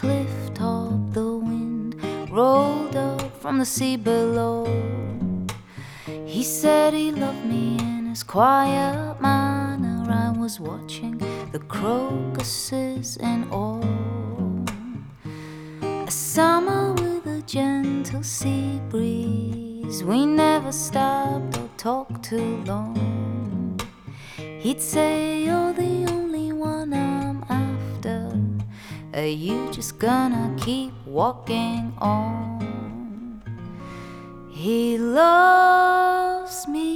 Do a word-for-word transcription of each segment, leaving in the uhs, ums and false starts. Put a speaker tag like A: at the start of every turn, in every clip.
A: cliff top, the wind rolled up from the sea below. He said he loved me in his quiet manner. I was watching the crocuses in awe. A summer with a gentle sea breeze. We never stopped or talked too long. He'd say, "You're the only one I'm after. Are you just gonna keep walking on?" He loves me.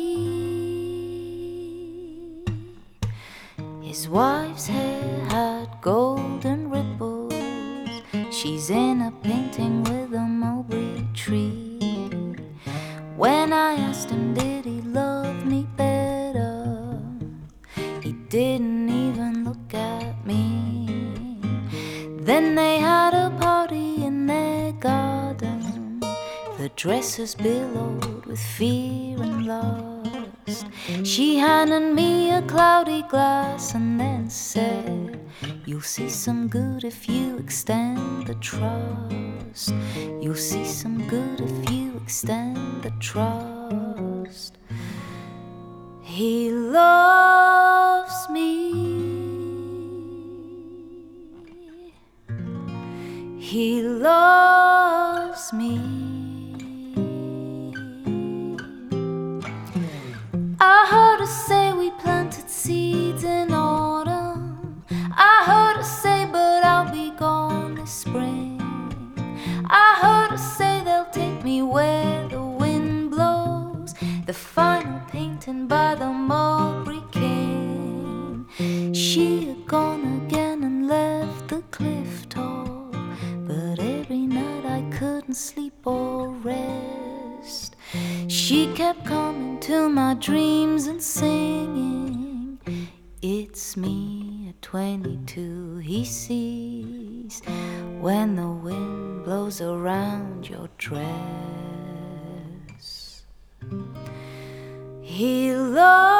A: His wife's hair had golden ripples. She's in a painting with a mulberry tree. When I asked him did he love me better, he didn't even look at me. Then they had a party in their garden. The dresses billowed with fear and lust. She handed me a cloudy glass and then said, "You'll see some good if you extend the trust. You'll see some good if you extend the trust." He loves me. He loves me. I heard her say we planted seeds in autumn. I heard her say, but I'll be gone this spring. I heard her say they'll take me where the wind blows. The final painting by the Mulberry King. She had gone again and left the cliff top, but every night I couldn't sleep or rest. She kept coming to my dreams and singing, "It's me at twenty-two," he sees, "when the wind blows around your dress." He loves